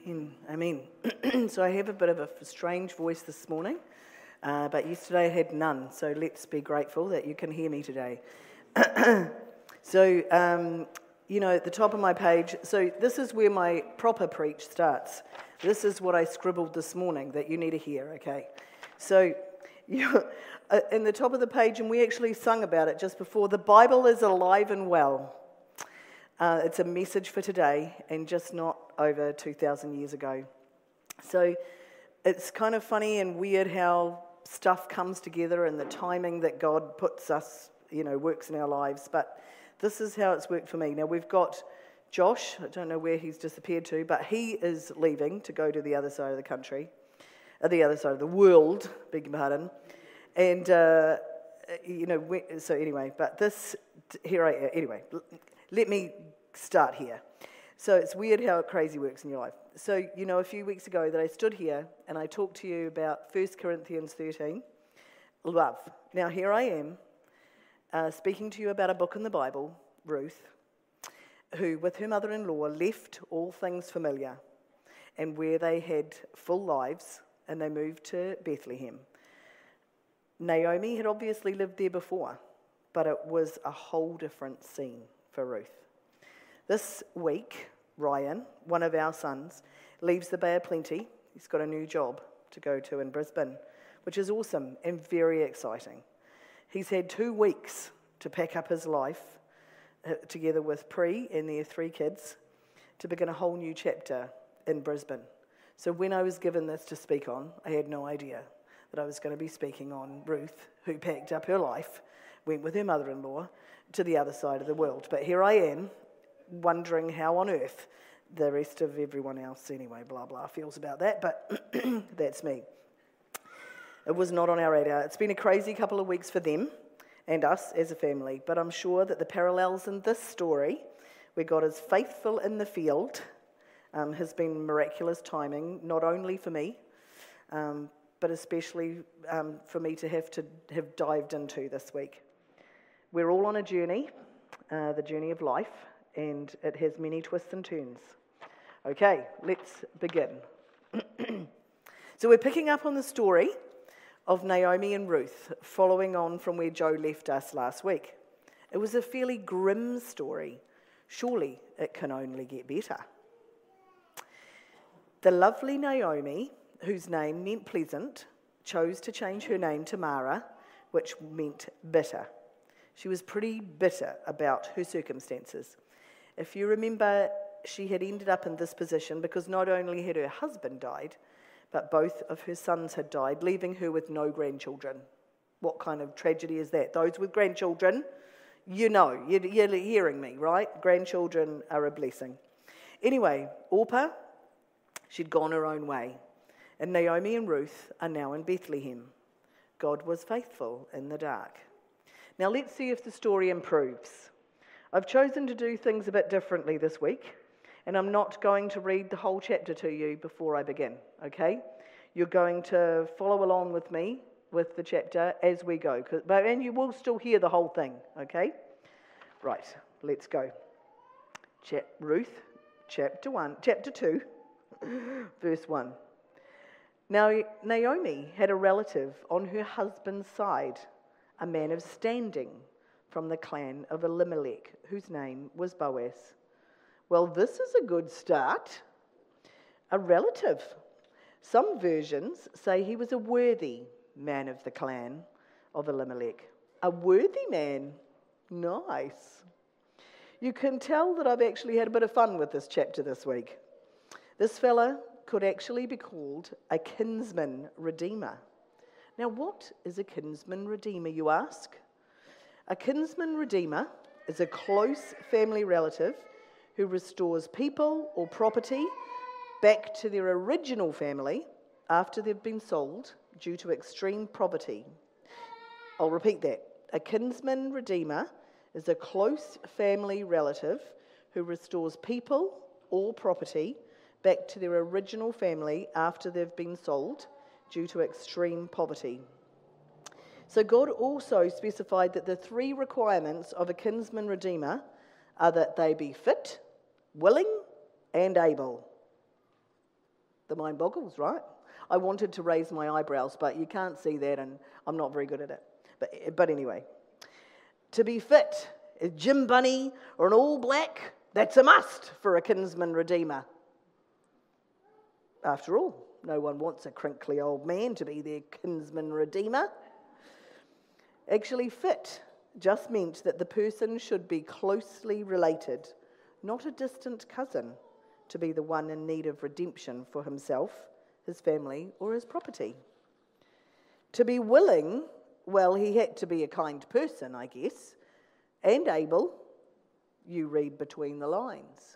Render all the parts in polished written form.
Amen. So I have a bit of a strange voice this morning, but yesterday I had none, so let's be grateful that you can hear me today. So, at the top of my page, so this is where my proper preach starts. This is what I scribbled this morning that you need to hear, okay? So, in the top of the page, and we actually sung about it just before, the Bible is alive and well. It's a message for today and just not over 2,000 years ago. So it's kind of funny and weird how stuff comes together and the timing that God puts us, works in our lives. But this is how it's worked for me. Now we've got Josh, I don't know where he's disappeared to, but he is leaving to go to the other side of the country, the other side of the world, beg your pardon. And, so anyway, but this, here I am, anyway, let me start here. So it's weird how crazy works in your life. So, a few weeks ago that I stood here and I talked to you about 1 Corinthians 13, love. Now here I am, speaking to you about a book in the Bible, Ruth, who with her mother-in-law left all things familiar and where they had full lives and they moved to Bethlehem. Naomi had obviously lived there before, but it was a whole different scene for Ruth. This week, Ryan, one of our sons, leaves the Bay of Plenty. He's got a new job to go to in Brisbane, which is awesome and very exciting. He's had 2 weeks to pack up his life, together with Pri and their 3 kids, to begin a whole new chapter in Brisbane. So when I was given this to speak on, I had no idea that I was going to be speaking on Ruth, who packed up her life, went with her mother-in-law to the other side of the world. But here I am, wondering how on earth the rest of everyone else, anyway, blah, blah, feels about that, but that's me. It was not on our radar. It's been a crazy couple of weeks for them and us as a family, but I'm sure that the parallels in this story, where God is faithful in the field, has been miraculous timing, not only for me, but especially for me to have dived into this week. We're all on a journey, the journey of life, and it has many twists and turns. Okay, let's begin. So we're picking up on the story of Naomi and Ruth, following on from where Joe left us last week. It was a fairly grim story. Surely it can only get better. The lovely Naomi, whose name meant pleasant, chose to change her name to Mara, which meant bitter. She was pretty bitter about her circumstances. If you remember, she had ended up in this position because not only had her husband died, but both of her sons had died, leaving her with no grandchildren. What kind of tragedy is that? Those with grandchildren, you're hearing me, right? Grandchildren are a blessing. Anyway, Orpah, she'd gone her own way. And Naomi and Ruth are now in Bethlehem. God was faithful in the dark. Now let's see if the story improves. I've chosen to do things a bit differently this week, and I'm not going to read the whole chapter to you before I begin, okay? You're going to follow along with me with the chapter as we go, and you will still hear the whole thing, okay? Right, let's go. Ruth, chapter 2, verse 1. Now, Naomi had a relative on her husband's side, a man of standing from the clan of Elimelech, whose name was Boaz. Well, this is a good start. A relative. Some versions say he was a worthy man of the clan of Elimelech. A worthy man. Nice. You can tell that I've actually had a bit of fun with this chapter this week. This fella could actually be called a kinsman redeemer. Now, what is a kinsman redeemer, you ask? A kinsman redeemer is a close family relative who restores people or property back to their original family after they've been sold due to extreme poverty. I'll repeat that. A kinsman redeemer is a close family relative who restores people or property back to their original family after they've been sold due to extreme poverty. So God also specified that the 3 requirements of a kinsman redeemer are that they be fit, willing, and able. The mind boggles, right? I wanted to raise my eyebrows, but you can't see that, and I'm not very good at it. But anyway, to be fit, a Jim Bunny or an All Black, that's a must for a kinsman redeemer. After all, no one wants a crinkly old man to be their kinsman redeemer. Actually, fit just meant that the person should be closely related, not a distant cousin, to be the one in need of redemption for himself, his family, or his property. To be willing, well, he had to be a kind person, I guess, and able. You read between the lines.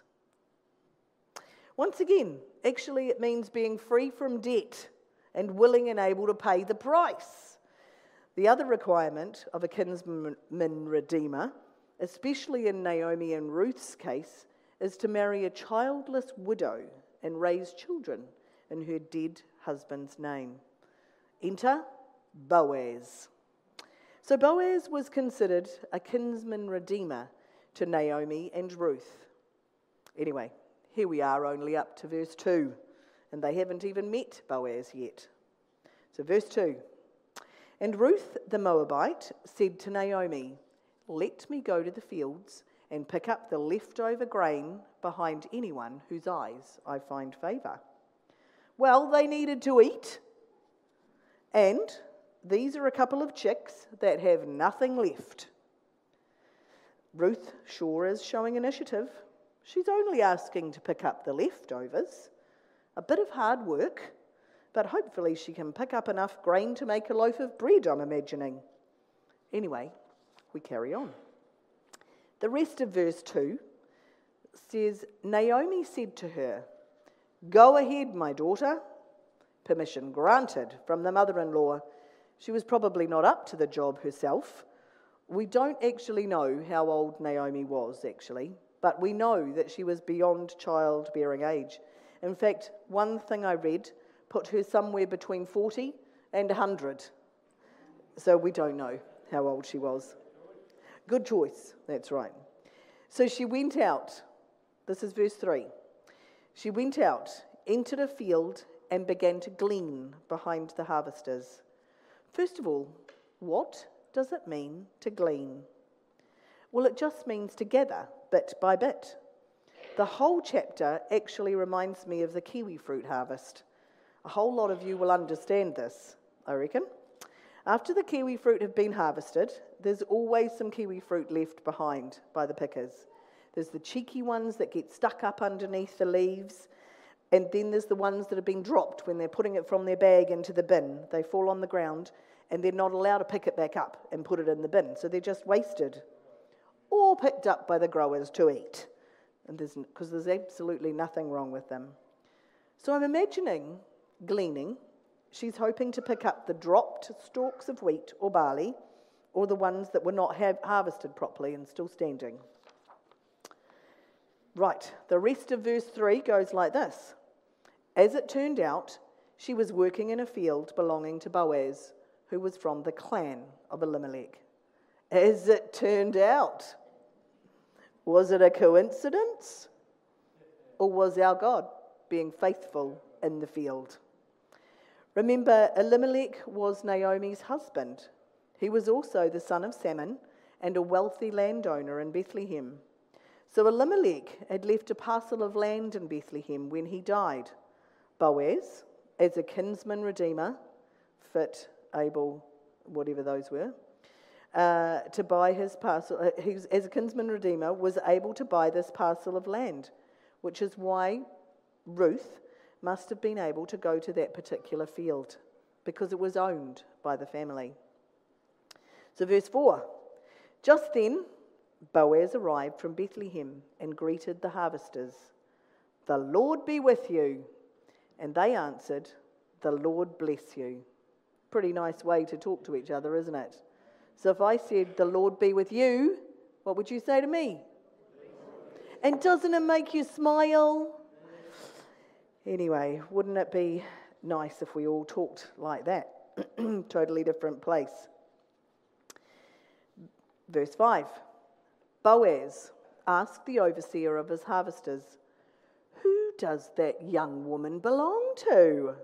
Once again, actually it means being free from debt and willing and able to pay the price. The other requirement of a kinsman redeemer, especially in Naomi and Ruth's case, is to marry a childless widow and raise children in her dead husband's name. Enter Boaz. So Boaz was considered a kinsman redeemer to Naomi and Ruth. Anyway, here we are only up to verse 2, and they haven't even met Boaz yet. So verse 2. And Ruth the Moabite said to Naomi, "Let me go to the fields and pick up the leftover grain behind anyone whose eyes I find favour." Well, they needed to eat, and these are a couple of chicks that have nothing left. Ruth sure is showing initiative. She's only asking to pick up the leftovers. A bit of hard work, but hopefully she can pick up enough grain to make a loaf of bread, I'm imagining. Anyway, we carry on. The rest of verse 2 says, Naomi said to her, "Go ahead, my daughter." Permission granted from the mother-in-law. She was probably not up to the job herself. We don't actually know how old Naomi was, actually, but we know that she was beyond childbearing age. In fact, one thing I read put her somewhere between 40 and 100. So we don't know how old she was. Good choice, that's right. So she went out. This is verse 3. She went out, entered a field, and began to glean behind the harvesters. First of all, what does it mean to glean? Well, it just means to gather, bit by bit. The whole chapter actually reminds me of the kiwi fruit harvest. A whole lot of you will understand this, I reckon. After the kiwi fruit have been harvested, there's always some kiwi fruit left behind by the pickers. There's the cheeky ones that get stuck up underneath the leaves, and then there's the ones that have been dropped when they're putting it from their bag into the bin. They fall on the ground, and they're not allowed to pick it back up and put it in the bin, so they're just wasted, or picked up by the growers to eat, and because there's absolutely nothing wrong with them. So I'm imagining gleaning. She's hoping to pick up the dropped stalks of wheat or barley, or the ones that were not harvested properly and still standing. Right, the rest of verse 3 goes like this. As it turned out, she was working in a field belonging to Boaz, who was from the clan of Elimelech. As it turned out. Was it a coincidence? Or was our God being faithful in the field? Remember, Elimelech was Naomi's husband. He was also the son of Salmon and a wealthy landowner in Bethlehem. So Elimelech had left a parcel of land in Bethlehem when he died. Boaz, as a kinsman redeemer, fit, able, whatever those were, to buy his parcel. As a kinsman redeemer, was able to buy this parcel of land, which is why Ruth must have been able to go to that particular field, because it was owned by the family. So verse 4, just then Boaz arrived from Bethlehem and greeted the harvesters. "The Lord be with you." And they answered, "The Lord bless you." Pretty nice way to talk to each other, isn't it? So if I said, "The Lord be with you," what would you say to me? And doesn't it make you smile? Anyway, wouldn't it be nice if we all talked like that? Totally different place. Verse 5. Boaz asked the overseer of his harvesters, "Who does that young woman belong to?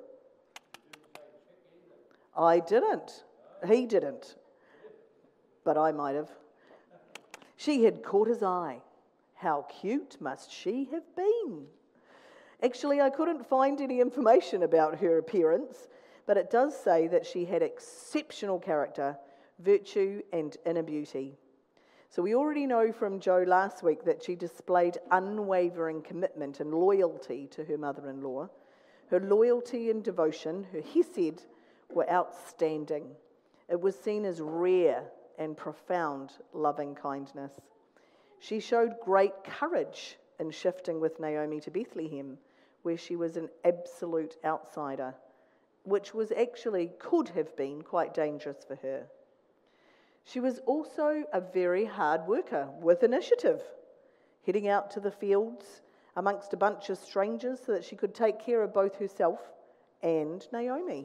I didn't. He didn't. But I might have. She had caught his eye. How cute must she have been? Actually, I couldn't find any information about her appearance, but it does say that she had exceptional character, virtue, and inner beauty. So we already know from Jo last week that she displayed unwavering commitment and loyalty to her mother-in-law. Her loyalty and devotion, her hesed, were outstanding. It was seen as rare and profound loving kindness. She showed great courage in shifting with Naomi to Bethlehem, where she was an absolute outsider, which could have been quite dangerous for her. She was also a very hard worker with initiative, heading out to the fields amongst a bunch of strangers so that she could take care of both herself and Naomi.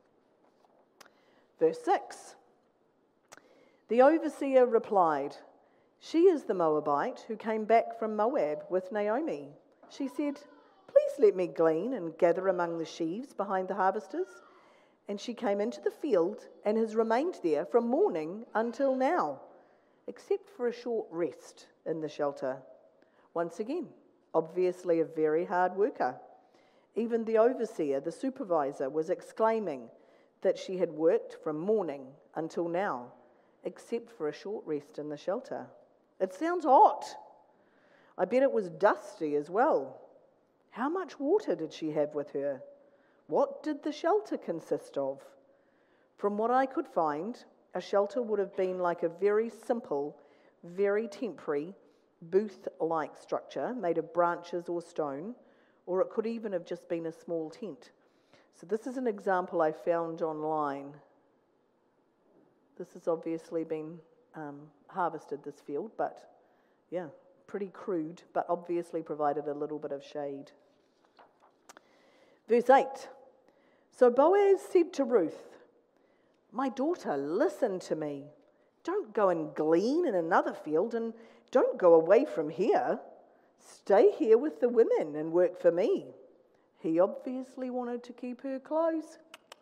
Verse 6. The overseer replied, "She is the Moabite who came back from Moab with Naomi." She said, "Please let me glean and gather among the sheaves behind the harvesters." And she came into the field and has remained there from morning until now, except for a short rest in the shelter. Once again, obviously a very hard worker. Even the overseer, the supervisor, was exclaiming that she had worked from morning until now, except for a short rest in the shelter. It sounds hot. I bet it was dusty as well. How much water did she have with her? What did the shelter consist of? From what I could find, a shelter would have been like a very simple, very temporary, booth-like structure made of branches or stone, or it could even have just been a small tent. So this is an example I found online. This has obviously been harvested, this field, but yeah, pretty crude, but obviously provided a little bit of shade. Verse 8. So Boaz said to Ruth, "My daughter, listen to me. Don't go and glean in another field, and don't go away from here. Stay here with the women and work for me." He obviously wanted to keep her close.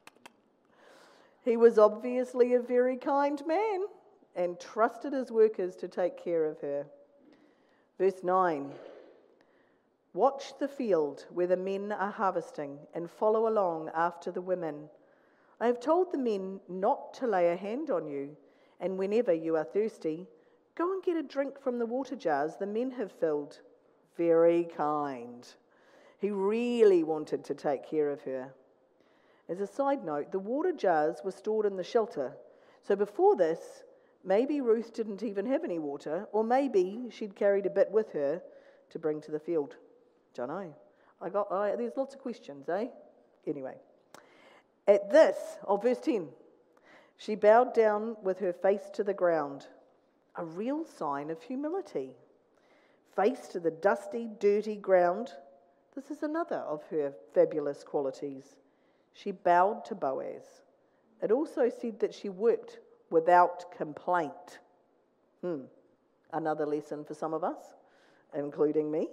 He was obviously a very kind man and trusted his workers to take care of her. Verse 9. Watch the field where the men are harvesting and follow along after the women. I have told the men not to lay a hand on you, and whenever you are thirsty, go and get a drink from the water jars the men have filled. Very kind. He really wanted to take care of her. As a side note, the water jars were stored in the shelter. So before this, maybe Ruth didn't even have any water, or maybe she'd carried a bit with her to bring to the field. Don't know. There's lots of questions, eh? Anyway. At this, verse 10, she bowed down with her face to the ground, a real sign of humility. Face to the dusty, dirty ground. This is another of her fabulous qualities. She bowed to Boaz. It also said that she worked without complaint. Another lesson for some of us, including me.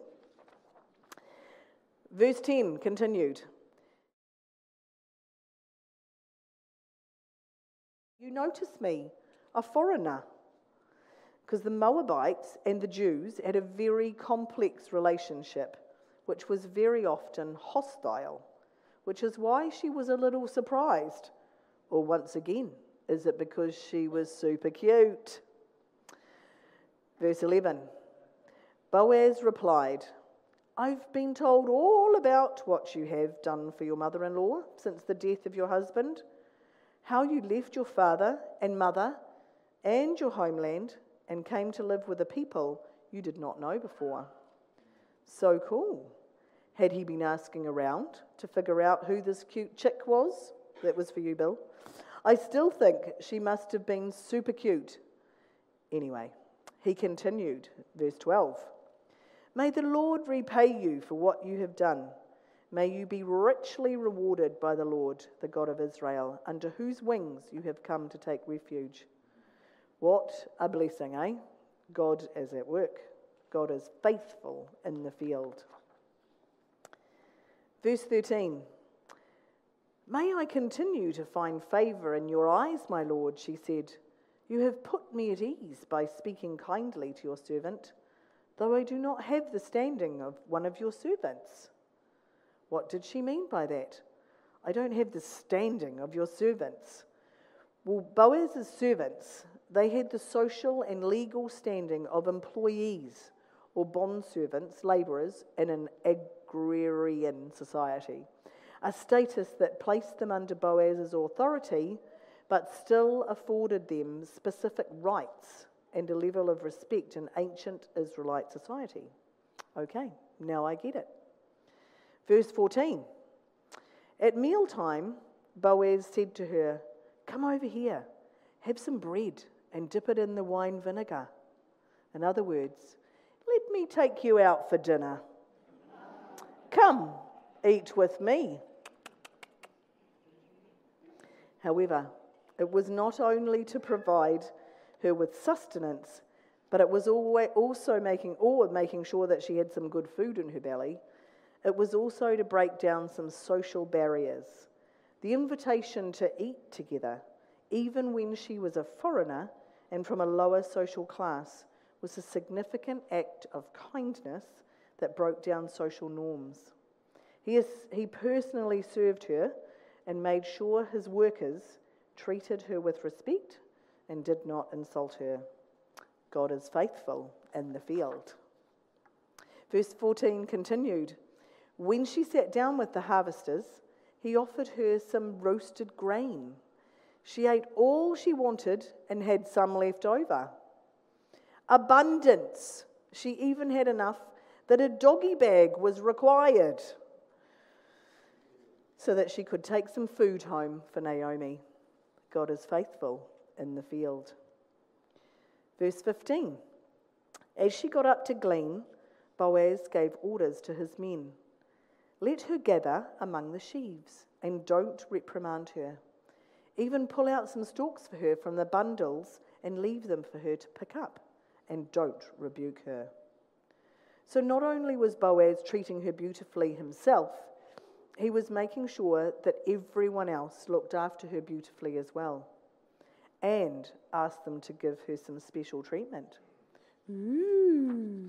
Verse 10 continued. You notice me, a foreigner, because the Moabites and the Jews had a very complex relationship, which was very often hostile, which is why she was a little surprised. Or once again, is it because she was super cute? Verse 11. Boaz replied, I've been told all about what you have done for your mother-in-law since the death of your husband, how you left your father and mother and your homeland and came to live with a people you did not know before. So cool. Had he been asking around to figure out who this cute chick was? That was for you, Bill. I still think she must have been super cute. Anyway, he continued, verse 12. May the Lord repay you for what you have done. May you be richly rewarded by the Lord, the God of Israel, under whose wings you have come to take refuge. What a blessing, eh? God is at work. God is faithful in the field. Verse 13. May I continue to find favour in your eyes, my lord, she said. You have put me at ease by speaking kindly to your servant, though I do not have the standing of one of your servants. What did she mean by that? I don't have the standing of your servants. Well, Boaz's servants, they had the social and legal standing of employees or bondservants, labourers in an agrarian society, a status that placed them under Boaz's authority but still afforded them specific rights and a level of respect in ancient Israelite society. Okay, now I get it. Verse 14. At mealtime, Boaz said to her, "Come over here, have some bread and dip it in the wine vinegar." In other words, let me take you out for dinner. Come, eat with me. However, it was not only to provide her with sustenance, but it was also making sure that she had some good food in her belly. It was also to break down some social barriers. The invitation to eat together, even when she was a foreigner and from a lower social class, was a significant act of kindness that broke down social norms. He personally served her and made sure his workers treated her with respect and did not insult her. God is faithful in the field. Verse 14 continued. When she sat down with the harvesters, he offered her some roasted grain. She ate all she wanted and had some left over. Abundance. She even had enough that a doggy bag was required so that she could take some food home for Naomi. God is faithful in the field. Verse 15. As she got up to glean, Boaz gave orders to his men. Let her gather among the sheaves, and don't reprimand her. Even pull out some stalks for her from the bundles and leave them for her to pick up, and don't rebuke her. So not only was Boaz treating her beautifully himself, he was making sure that everyone else looked after her beautifully as well, and asked them to give her some special treatment. Ooh.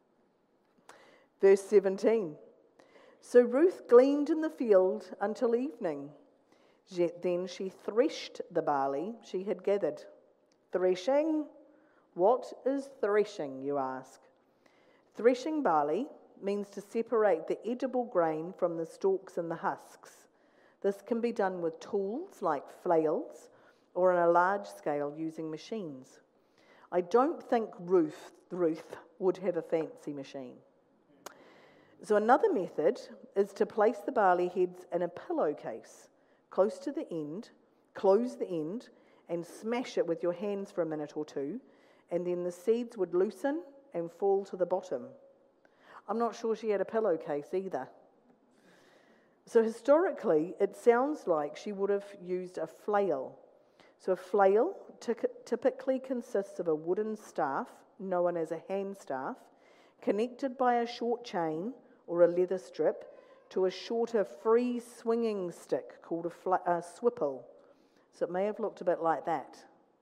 Verse 17. So Ruth gleaned in the field until evening. Then she threshed the barley she had gathered. Threshing? What is threshing, you ask? Threshing barley means to separate the edible grain from the stalks and the husks. This can be done with tools like flails or on a large scale using machines. I don't think Ruth would have a fancy machine. So another method is to place the barley heads in a pillowcase close to the end, close the end, and smash it with your hands for a minute or two, and then the seeds would loosen and fall to the bottom. I'm not sure she had a pillowcase either. So historically, it sounds like she would have used a flail. So a flail typically consists of a wooden staff, known as a hand staff, connected by a short chain or a leather strip to a shorter free swinging stick called a swipple. So it may have looked a bit like that.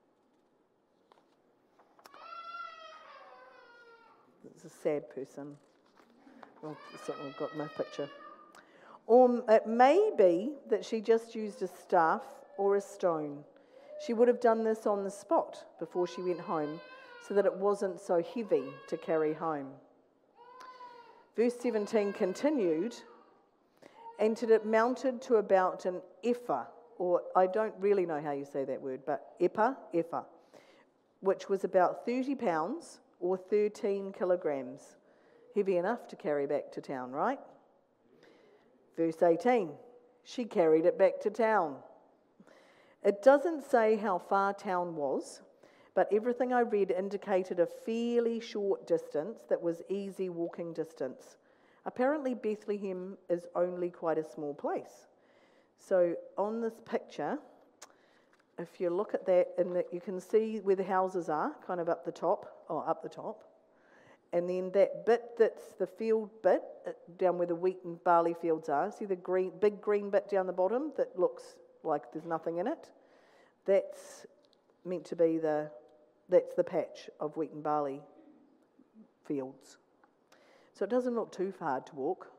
It's a sad person. Oh, I've got my picture. Or it may be that she just used a staff or a stone. She would have done this on the spot before she went home so that it wasn't so heavy to carry home. Verse 17 continued, and it mounted to about an ephah, or I don't really know how you say that word, but ephah, which was about 30 pounds or 13 kilograms. Heavy enough to carry back to town, right? Verse 18, she carried it back to town. It doesn't say how far town was, but everything I read indicated a fairly short distance that was easy walking distance. Apparently Bethlehem is only quite a small place. So on this picture, if you look at that, you can see where the houses are, kind of up the top. And then that bit that's the field bit, down where the wheat and barley fields are, see the big green bit down the bottom that looks like there's nothing in it? That's meant to be that's the patch of wheat and barley fields. So it doesn't look too hard to walk.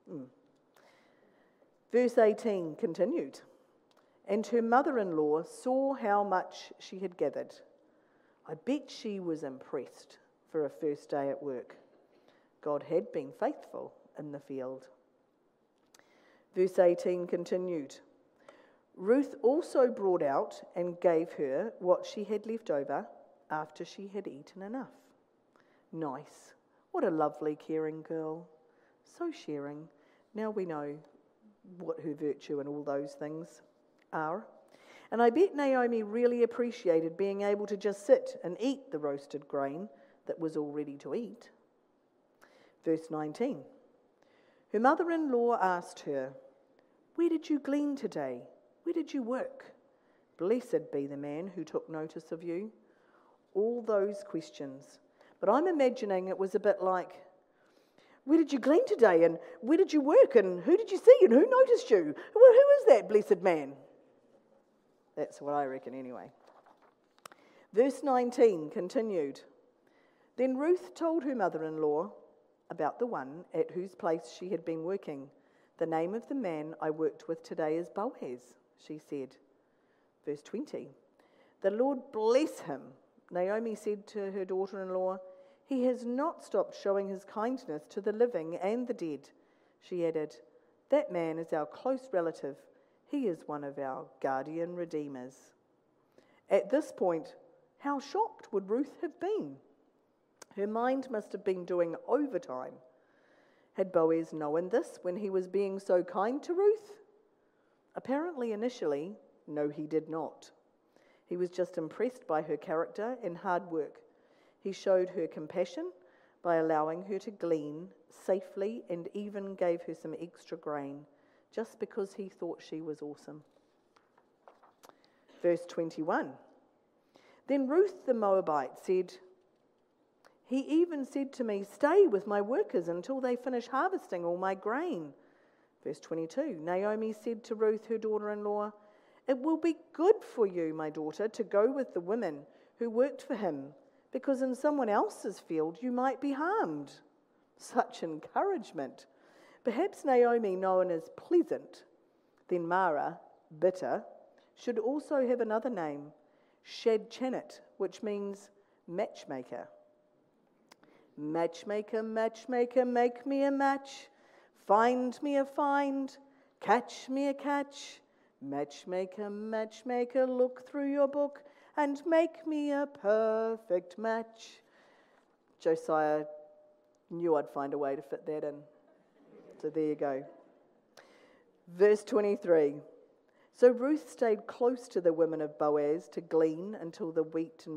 Verse 18 continued. And her mother-in-law saw how much she had gathered. I bet she was impressed for a first day at work. God had been faithful in the field. Verse 18 continued. Ruth also brought out and gave her what she had left over after she had eaten enough. Nice. What a lovely, caring girl. So sharing. Now we know what her virtue and all those things are. And I bet Naomi really appreciated being able to just sit and eat the roasted grain that was all ready to eat. Verse 19. Her mother-in-law asked her, "Where did you glean today? Where did you work? Blessed be the man who took notice of you." All those questions. But I'm imagining it was a bit like, "Where did you glean today? And where did you work? And who did you see? And who noticed you? Well, who is that blessed man?" That's what I reckon anyway. Verse 19 continued. Then Ruth told her mother-in-law about the one at whose place she had been working. "The name of the man I worked with today is Boaz," she said. Verse 20. "The Lord bless him," Naomi said to her daughter-in-law. "He has not stopped showing his kindness to the living and the dead." She added, "That man is our close relative. He is one of our guardian redeemers." At this point, how shocked would Ruth have been? Her mind must have been doing overtime. Had Boaz known this when he was being so kind to Ruth? Apparently, initially, no, he did not. He was just impressed by her character and hard work. He showed her compassion by allowing her to glean safely and even gave her some extra grain, just because he thought she was awesome. Verse 21. Then Ruth the Moabite said, "He even said to me, 'Stay with my workers until they finish harvesting all my grain.'" Verse 22. Naomi said to Ruth, her daughter-in-law, "It will be good for you, my daughter, to go with the women who worked for him, because in someone else's field you might be harmed." Such encouragement. Perhaps Naomi, known as pleasant, then Mara, bitter, should also have another name, Shadchanit, which means matchmaker. "Matchmaker, matchmaker, make me a match. Find me a find, catch me a catch. Matchmaker, matchmaker, look through your book and make me a perfect match." Josiah knew I'd find a way to fit that in. So there you go. Verse 23. So Ruth stayed close to the women of Boaz to glean until the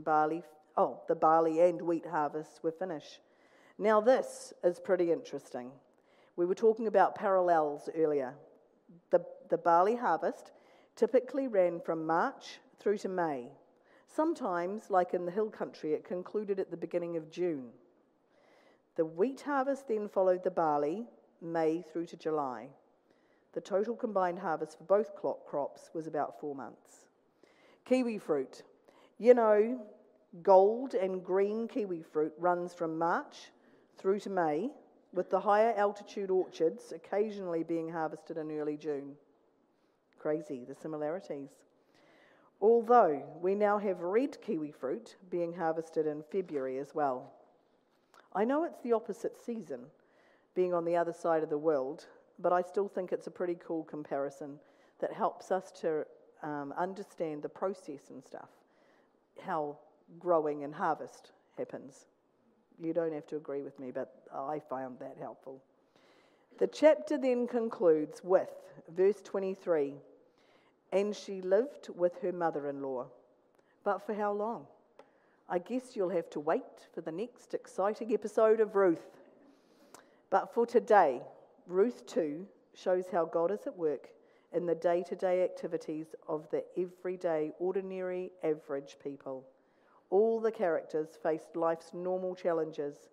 barley and wheat harvests were finished. Now this is pretty interesting. We were talking about parallels earlier. The barley harvest typically ran from March through to May. Sometimes, like in the hill country, it concluded at the beginning of June. The wheat harvest then followed the barley, May through to July. The total combined harvest for both crops was about 4 months. Kiwi fruit. You know, gold and green kiwi fruit runs from March through to May, with the higher altitude orchards occasionally being harvested in early June. Crazy, the similarities. Although we now have red kiwi fruit being harvested in February as well. I know it's the opposite season, being on the other side of the world, but I still think it's a pretty cool comparison that helps us to understand the process and stuff, how growing and harvest happens. You don't have to agree with me, but I found that helpful. The chapter then concludes with verse 23, "And she lived with her mother-in-law." But for how long? I guess you'll have to wait for the next exciting episode of Ruth. But for today, Ruth 2 shows how God is at work in the day-to-day activities of the everyday, ordinary, average people. All the characters faced life's normal challenges,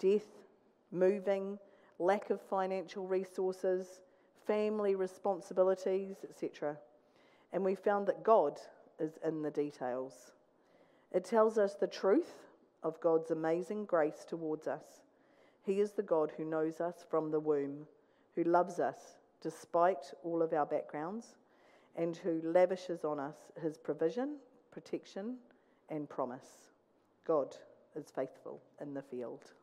death, moving, lack of financial resources, family responsibilities, etc. And we found that God is in the details. It tells us the truth of God's amazing grace towards us. He is the God who knows us from the womb, who loves us despite all of our backgrounds, and who lavishes on us his provision, protection, and promise. God is faithful in the field.